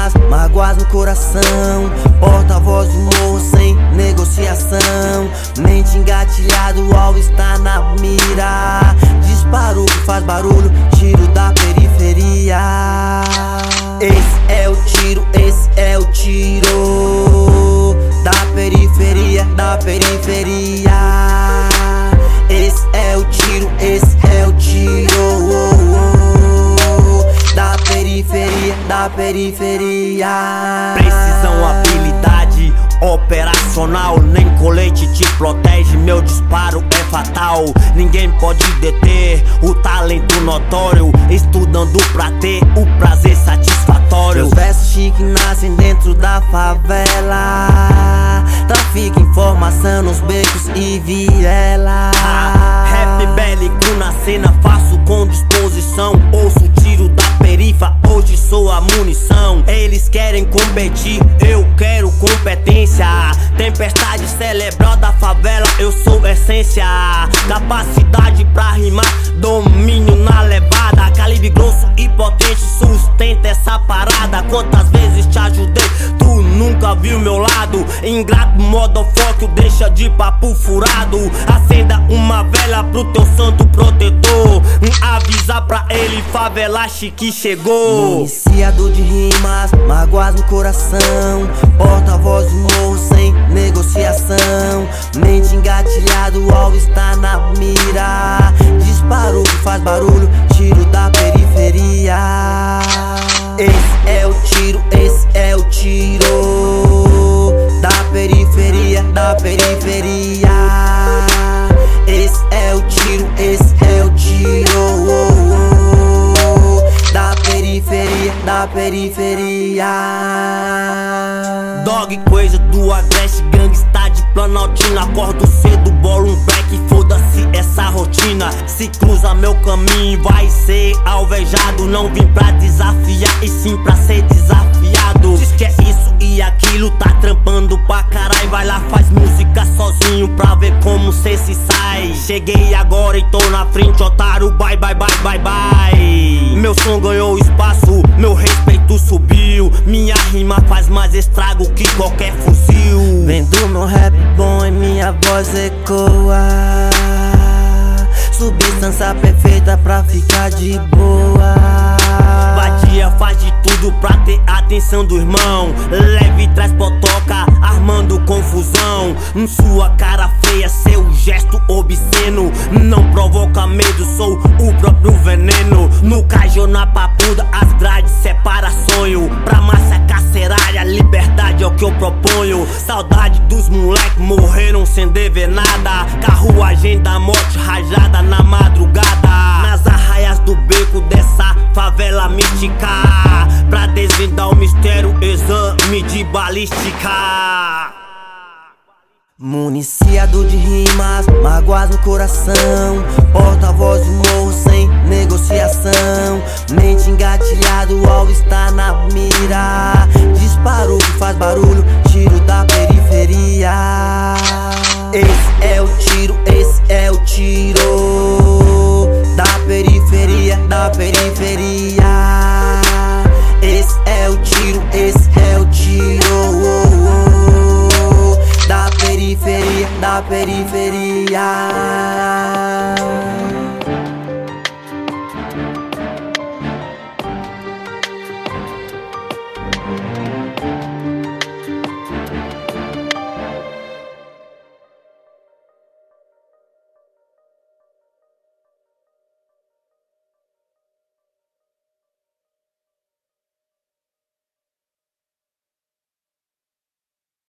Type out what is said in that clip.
rimas, mágoas no coração. Porta-voz do morro sem negociação. Mente engatilhado ao estar na mira. Disparo que faz barulho, tiro da periferia. Esse é o tiro, esse é o tiro da periferia, da periferia. Esse é o tiro, esse é o tiro da periferia, da periferia. Precisão, habilidade operacional, nem colete te protege, meu disparo é fatal. Ninguém pode deter o talento notório, estudando pra ter o prazer satisfatório. Meus versos chiques nascem dentro da favela. Trafico informação nos becos e viela. Rap bélico na cena, faço com disposição. Ouço o tiro da perifa, hoje sou a munição. Eles querem competir, eu quero competência. Tempestade cerebral da favela, eu sou essência. Capacidade pra rimar, domínio na levada. Calibre grosso e potente, sustenta essa parada. Quantas vezes te ajudei, tu nunca viu meu lado. Ingrato, modofoque, deixa de papo furado. Acenda uma vela pro teu santo protetor. Avisa pra ele, favela chique chegou. Municiado de rimas, mágoas no coração. Porta-voz do morro sem negociação. Mente engatilhado ao estar na mira. Disparo que faz barulho, tiro da periferia. Esse é o tiro, esse é o tiro da periferia, da periferia. Esse é o tiro, esse é o tiro da periferia, da periferia. Dog, coisa do Agreste, gangsta de Planaltina. Acordo cedo, bolo um black, foda-se essa rotina. Se cruza meu caminho, vai ser alvejado. Não vim pra desafiar, e sim pra ser desafiado. Diz que é isso e aquilo, tá trampando pra caralho. Vai lá, faz música sozinho pra ver como cê se sai. Cheguei agora e tô na frente, otário, bye, bye, bye, bye, bye. Meu som ganhou espaço, meu respeito subiu. Minha rima faz mais estrago que qualquer fuzil. Vendo meu rap bom e minha voz ecoa. Substância perfeita pra ficar de boa. Vadia faz de tudo pra ter a atenção do irmão. Leve traz potoca, armando confusão. Sua cara feia, seu gesto obsceno. Não provoca medo, sou o próprio veneno. No caju, na papuda, as grades separa sonho. Pra massa carcerária, liberdade é o que eu proponho. Saudade dos moleques, morreram sem dever nada. Carruagem da morte, rajada na madrugada. Nas arraias do beco dessa favela mística. Pra desvendar o mistério, exame de balística. Municiado de rimas, mágoas no coração. Porta-voz do morro sem negociação. Mente engatilhado ao estar na mira. Disparo que faz barulho, tiro da periferia. Esse é o tiro, esse é o tiro da periferia, da periferia. Esse é o tiro, esse é o tiro da periferia, da periferia.